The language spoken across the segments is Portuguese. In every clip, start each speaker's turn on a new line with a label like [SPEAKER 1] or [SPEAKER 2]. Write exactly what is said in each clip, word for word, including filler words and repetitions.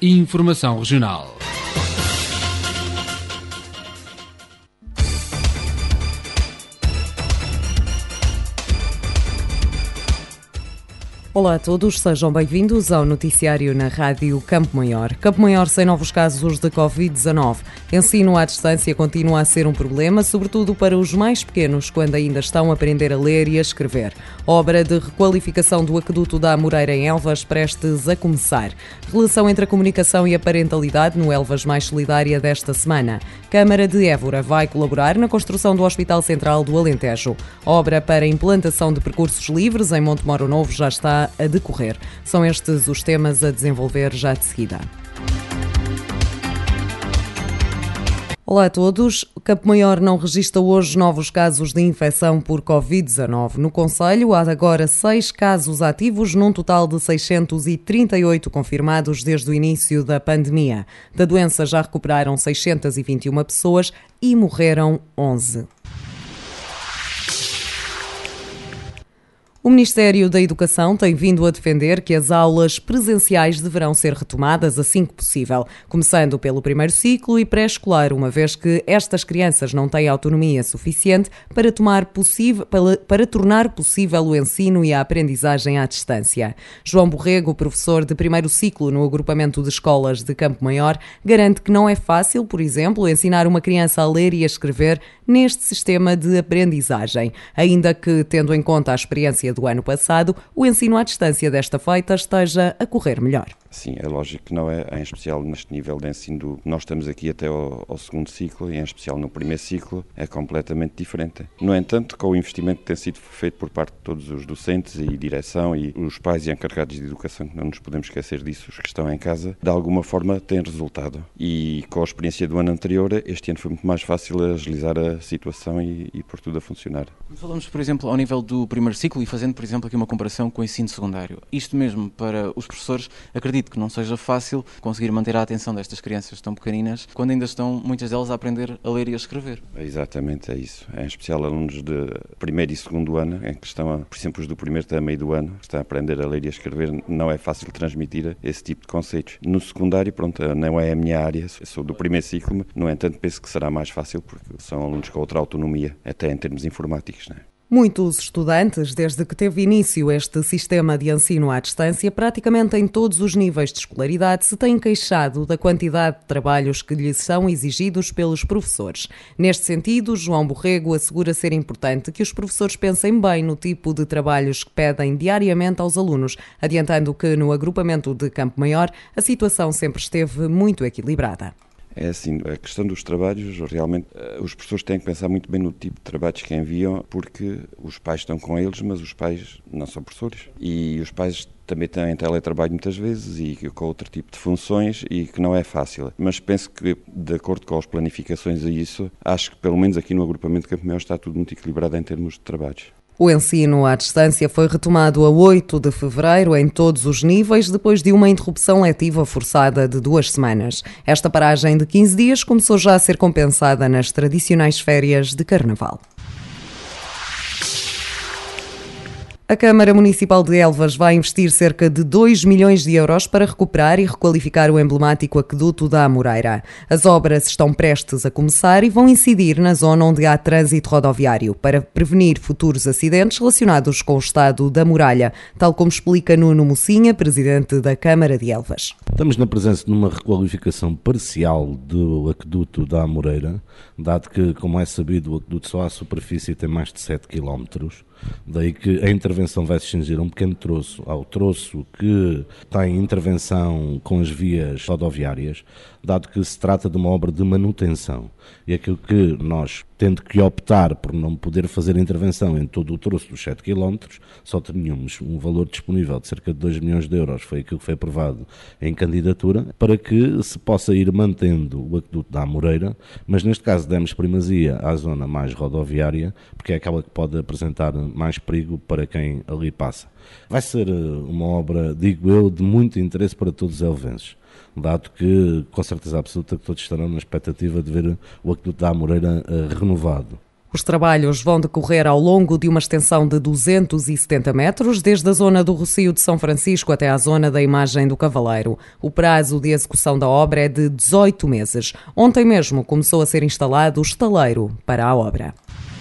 [SPEAKER 1] Informação Regional.
[SPEAKER 2] Olá a todos, sejam bem-vindos ao noticiário na Rádio Campo Maior. Campo Maior sem novos casos de covid dezanove. Ensino à distância continua a ser um problema, sobretudo para os mais pequenos, quando ainda estão a aprender a ler e a escrever. Obra de requalificação do aqueduto da Amoreira em Elvas prestes a começar. Relação entre a comunicação e a parentalidade no Elvas Mais Solidária desta semana. Câmara de Évora vai colaborar na construção do Hospital Central do Alentejo. Obra para implantação de percursos livres em Monte Moro Novo já está a decorrer. São estes os temas a desenvolver já de seguida. Olá a todos. Campo Maior não registra hoje novos casos de infecção por covid dezanove. No concelho há agora seis casos ativos, num total de seiscentos e trinta e oito confirmados desde o início da pandemia. Da doença já recuperaram seiscentas e vinte e uma pessoas e morreram onze. O Ministério da Educação tem vindo a defender que as aulas presenciais deverão ser retomadas assim que possível, começando pelo primeiro ciclo e pré-escolar, uma vez que estas crianças não têm autonomia suficiente para, tomar possível, para, para tornar possível o ensino e a aprendizagem à distância. João Borrego, professor de primeiro ciclo no agrupamento de escolas de Campo Maior, garante que não é fácil, por exemplo, ensinar uma criança a ler e a escrever neste sistema de aprendizagem, ainda que, tendo em conta a experiência do ano passado, o ensino à distância desta feita esteja a correr melhor.
[SPEAKER 3] Sim, é lógico que não é, em especial neste nível de ensino. Nós estamos aqui até ao, ao segundo ciclo e, em especial no primeiro ciclo, é completamente diferente. No entanto, com o investimento que tem sido feito por parte de todos os docentes e direção e os pais e encarregados de educação, que não nos podemos esquecer disso, os que estão em casa, de alguma forma tem resultado. E com a experiência do ano anterior, este ano foi muito mais fácil agilizar a situação e, e pôr tudo a funcionar.
[SPEAKER 4] Falamos, por exemplo, ao nível do primeiro ciclo e fazendo, por exemplo, aqui uma comparação com o ensino secundário. Isto mesmo, para os professores, acredito que não seja fácil conseguir manter a atenção destas crianças tão pequeninas quando ainda estão, muitas delas, a aprender a ler e a escrever.
[SPEAKER 3] Exatamente, é isso. Em especial alunos de primeiro e segundo ano, em que estão, por exemplo, os do primeiro até meio do ano, que estão a aprender a ler e a escrever, não é fácil transmitir esse tipo de conceitos. No secundário, pronto, não é a minha área, sou do primeiro ciclo, no entanto, penso que será mais fácil porque são alunos com outra autonomia, até em termos informáticos, não é?
[SPEAKER 2] Muitos estudantes, desde que teve início este sistema de ensino à distância, praticamente em todos os níveis de escolaridade, se têm queixado da quantidade de trabalhos que lhes são exigidos pelos professores. Neste sentido, João Borrego assegura ser importante que os professores pensem bem no tipo de trabalhos que pedem diariamente aos alunos, adiantando que no agrupamento de Campo Maior a situação sempre esteve muito equilibrada.
[SPEAKER 3] É assim, a questão dos trabalhos, realmente, os professores têm que pensar muito bem no tipo de trabalhos que enviam, porque os pais estão com eles, mas os pais não são professores. E os pais também têm teletrabalho muitas vezes e com outro tipo de funções e que não é fácil. Mas penso que, de acordo com as planificações a isso, acho que pelo menos aqui no agrupamento de Campo Maior está tudo muito equilibrado em termos de trabalhos.
[SPEAKER 2] O ensino à distância foi retomado a oito de fevereiro em todos os níveis, depois de uma interrupção letiva forçada de duas semanas. Esta paragem de quinze dias começou já a ser compensada nas tradicionais férias de Carnaval. A Câmara Municipal de Elvas vai investir cerca de dois milhões de euros para recuperar e requalificar o emblemático aqueduto da Amoreira. As obras estão prestes a começar e vão incidir na zona onde há trânsito rodoviário para prevenir futuros acidentes relacionados com o estado da muralha, tal como explica Nuno Mocinha, presidente da Câmara de Elvas.
[SPEAKER 5] Estamos na presença de uma requalificação parcial do aqueduto da Amoreira, dado que, como é sabido, o aqueduto só à superfície tem mais de sete quilómetros. Daí que a intervenção vai se cingir a um pequeno troço, ao troço que tem intervenção com as vias rodoviárias, dado que se trata de uma obra de manutenção. E aquilo que nós, tendo que optar por não poder fazer a intervenção em todo o troço dos sete quilómetros, só tínhamos um valor disponível de cerca de dois milhões de euros, foi aquilo que foi aprovado em candidatura, para que se possa ir mantendo o aqueduto da Amoreira, mas neste caso demos primazia à zona mais rodoviária, porque é aquela que pode apresentar mais perigo para quem ali passa. Vai ser uma obra, digo eu, de muito interesse para todos os elvenses, dado que, com certeza absoluta, que todos estarão na expectativa de ver o aqueduto da Amoreira uh, renovado.
[SPEAKER 2] Os trabalhos vão decorrer ao longo de uma extensão de duzentos e setenta metros, desde a zona do Rocio de São Francisco até à zona da Imagem do Cavaleiro. O prazo de execução da obra é de dezoito meses. Ontem mesmo começou a ser instalado o estaleiro para a obra.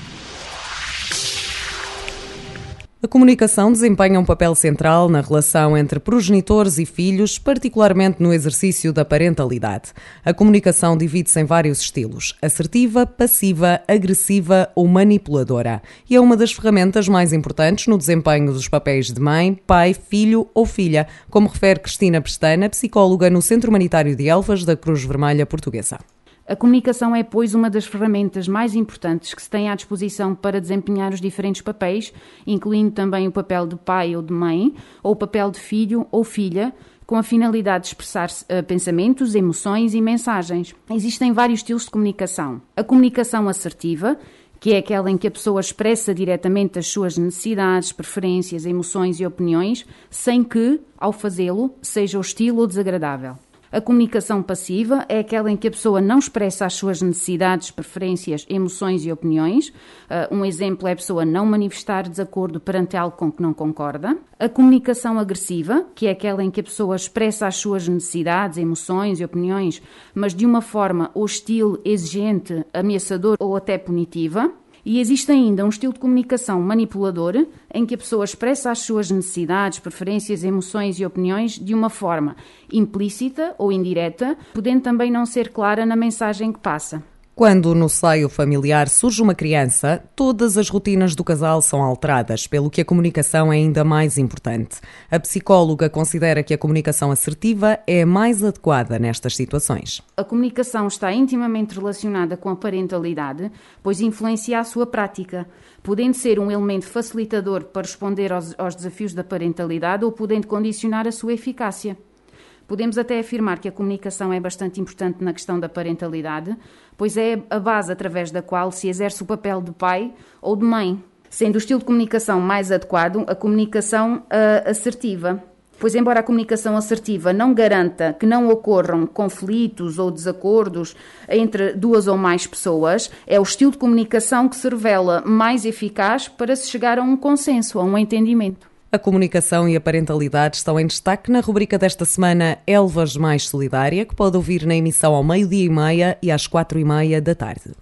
[SPEAKER 2] A comunicação desempenha um papel central na relação entre progenitores e filhos, particularmente no exercício da parentalidade. A comunicação divide-se em vários estilos: assertiva, passiva, agressiva ou manipuladora. E é uma das ferramentas mais importantes no desempenho dos papéis de mãe, pai, filho ou filha, como refere Cristina Pestana, psicóloga no Centro Humanitário de Elvas da Cruz Vermelha Portuguesa.
[SPEAKER 1] A comunicação é, pois, uma das ferramentas mais importantes que se tem à disposição para desempenhar os diferentes papéis, incluindo também o papel de pai ou de mãe, ou o papel de filho ou filha, com a finalidade de expressar uh, pensamentos, emoções e mensagens. Existem vários estilos de comunicação. A comunicação assertiva, que é aquela em que a pessoa expressa diretamente as suas necessidades, preferências, emoções e opiniões, sem que, ao fazê-lo, seja hostil ou desagradável. A comunicação passiva é aquela em que a pessoa não expressa as suas necessidades, preferências, emoções e opiniões. Uh, um exemplo é a pessoa não manifestar desacordo perante algo com que não concorda. A comunicação agressiva, que é aquela em que a pessoa expressa as suas necessidades, emoções e opiniões, mas de uma forma hostil, exigente, ameaçadora ou até punitiva. E existe ainda um estilo de comunicação manipulador, em que a pessoa expressa as suas necessidades, preferências, emoções e opiniões de uma forma implícita ou indireta, podendo também não ser clara na mensagem que passa.
[SPEAKER 2] Quando no seio familiar surge uma criança, todas as rotinas do casal são alteradas, pelo que a comunicação é ainda mais importante. A psicóloga considera que a comunicação assertiva é a mais adequada nestas situações.
[SPEAKER 1] A comunicação está intimamente relacionada com a parentalidade, pois influencia a sua prática, podendo ser um elemento facilitador para responder aos, aos desafios da parentalidade ou podendo condicionar a sua eficácia. Podemos até afirmar que a comunicação é bastante importante na questão da parentalidade, pois é a base através da qual se exerce o papel de pai ou de mãe, sendo o estilo de comunicação mais adequado a comunicação uh, assertiva. Pois, embora a comunicação assertiva não garanta que não ocorram conflitos ou desacordos entre duas ou mais pessoas, é o estilo de comunicação que se revela mais eficaz para se chegar a um consenso, a um entendimento.
[SPEAKER 2] A comunicação e a parentalidade estão em destaque na rubrica desta semana Elvas Mais Solidária, que pode ouvir na emissão ao meio-dia e meia e às quatro e meia da tarde.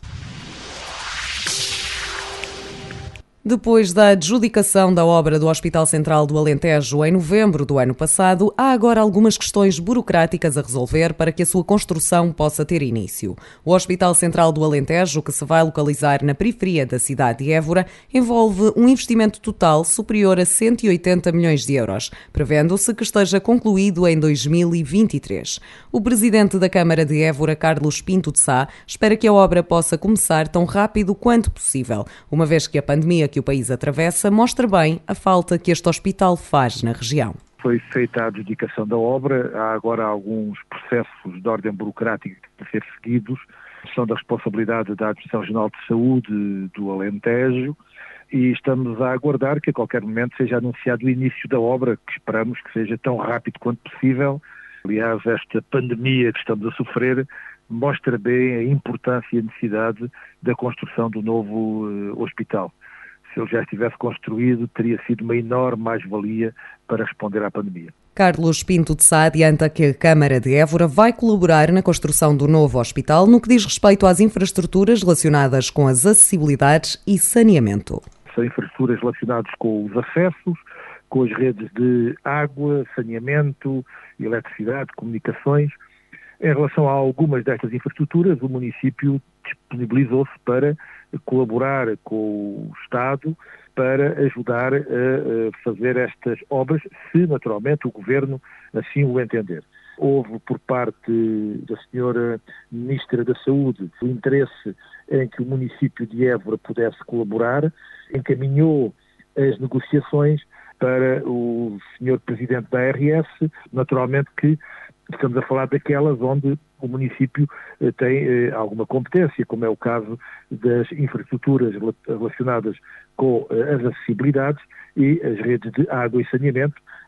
[SPEAKER 2] Depois da adjudicação da obra do Hospital Central do Alentejo em novembro do ano passado, há agora algumas questões burocráticas a resolver para que a sua construção possa ter início. O Hospital Central do Alentejo, que se vai localizar na periferia da cidade de Évora, envolve um investimento total superior a cento e oitenta milhões de euros, prevendo-se que esteja concluído em dois mil e vinte e três. O presidente da Câmara de Évora, Carlos Pinto de Sá, espera que a obra possa começar tão rápido quanto possível, uma vez que a pandemia que o país atravessa mostra bem a falta que este hospital faz na região.
[SPEAKER 6] Foi feita a adjudicação da obra, há agora alguns processos de ordem burocrática que têm que ser seguidos, são da responsabilidade da Administração Regional de Saúde do Alentejo e estamos a aguardar que a qualquer momento seja anunciado o início da obra, que esperamos que seja tão rápido quanto possível. Aliás, esta pandemia que estamos a sofrer mostra bem a importância e a necessidade da construção do novo uh, hospital. Se ele já estivesse construído, teria sido uma enorme mais-valia para responder à pandemia.
[SPEAKER 2] Carlos Pinto de Sá adianta que a Câmara de Évora vai colaborar na construção do novo hospital no que diz respeito às infraestruturas relacionadas com as acessibilidades e saneamento.
[SPEAKER 6] São infraestruturas relacionadas com os acessos, com as redes de água, saneamento, eletricidade, comunicações. Em relação a algumas destas infraestruturas, o município disponibilizou-se para colaborar com o Estado para ajudar a fazer estas obras, se naturalmente o Governo assim o entender. Houve por parte da senhora Ministra da Saúde o interesse em que o município de Évora pudesse colaborar, encaminhou as negociações para o senhor Presidente da A R S, naturalmente que estamos a falar daquelas onde o município eh, tem eh, alguma competência, como é o caso das infraestruturas relacionadas com eh, as acessibilidades e as redes de água e saneamento,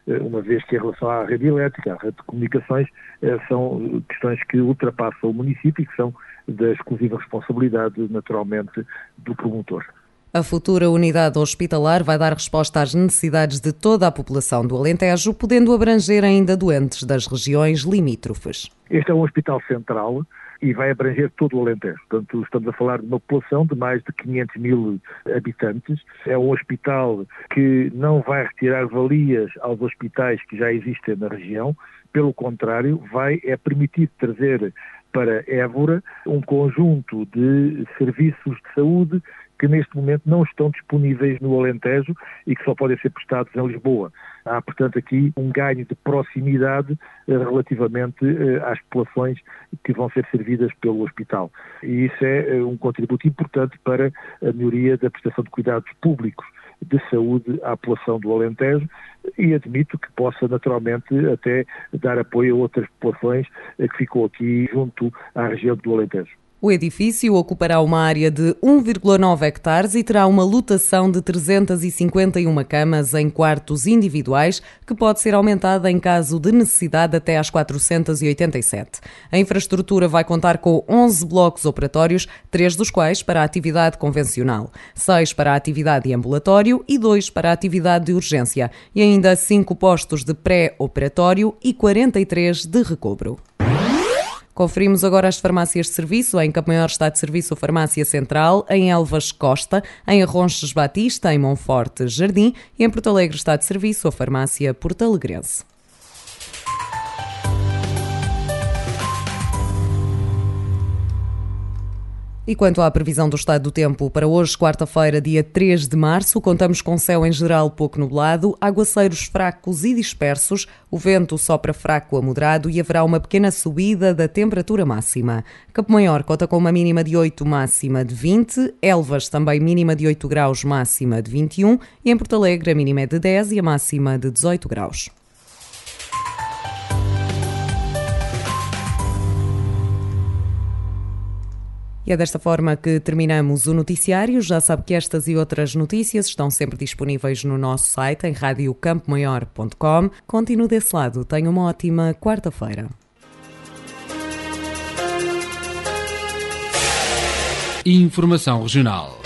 [SPEAKER 6] uma vez que em relação à rede elétrica, à rede de comunicações, são questões que ultrapassam o município e que são da exclusiva responsabilidade, naturalmente, do promotor.
[SPEAKER 2] A futura unidade hospitalar vai dar resposta às necessidades de toda a população do Alentejo, podendo abranger ainda doentes das regiões limítrofes.
[SPEAKER 6] Este é um hospital central e vai abranger todo o Alentejo. Portanto, estamos a falar de uma população de mais de quinhentos mil habitantes. É um hospital que não vai retirar valias aos hospitais que já existem na região. Pelo contrário, vai é permitir trazer para Évora um conjunto de serviços de saúde que neste momento não estão disponíveis no Alentejo e que só podem ser prestados em Lisboa. Há, portanto, aqui um ganho de proximidade eh, relativamente eh, às populações que vão ser servidas pelo hospital. E isso é eh, um contributo importante para a melhoria da prestação de cuidados públicos de saúde à população do Alentejo e admito que possa naturalmente até dar apoio a outras populações eh, que ficam aqui junto à região do Alentejo.
[SPEAKER 2] O edifício ocupará uma área de um vírgula nove hectares e terá uma lotação de trezentas e cinquenta e uma camas em quartos individuais, que pode ser aumentada em caso de necessidade até às quatrocentas e oitenta e sete. A infraestrutura vai contar com onze blocos operatórios, três dos quais para a atividade convencional, seis para a atividade de ambulatório e dois para a atividade de urgência, e ainda cinco postos de pré-operatório e quarenta e três de recobro. Conferimos agora as farmácias de serviço. Em Campo Maior está de serviço a Farmácia Central, em Elvas Costa, em Arronches Batista, em Monforte Jardim e em Porto Alegre está de serviço a Farmácia Portalegrense. E quanto à previsão do estado do tempo para hoje, quarta-feira, dia três de março, contamos com céu em geral pouco nublado, aguaceiros fracos e dispersos, o vento sopra fraco a moderado e haverá uma pequena subida da temperatura máxima. Campo Maior conta com uma mínima de oito, máxima de vinte, Elvas também mínima de oito graus, máxima de vinte e um e em Porto Alegre a mínima é de dez e a máxima de dezoito graus. E é desta forma que terminamos o noticiário. Já sabe que estas e outras notícias estão sempre disponíveis no nosso site em rádio campo maior ponto com. Continue desse lado. Tenha uma ótima quarta-feira.
[SPEAKER 7] Informação regional.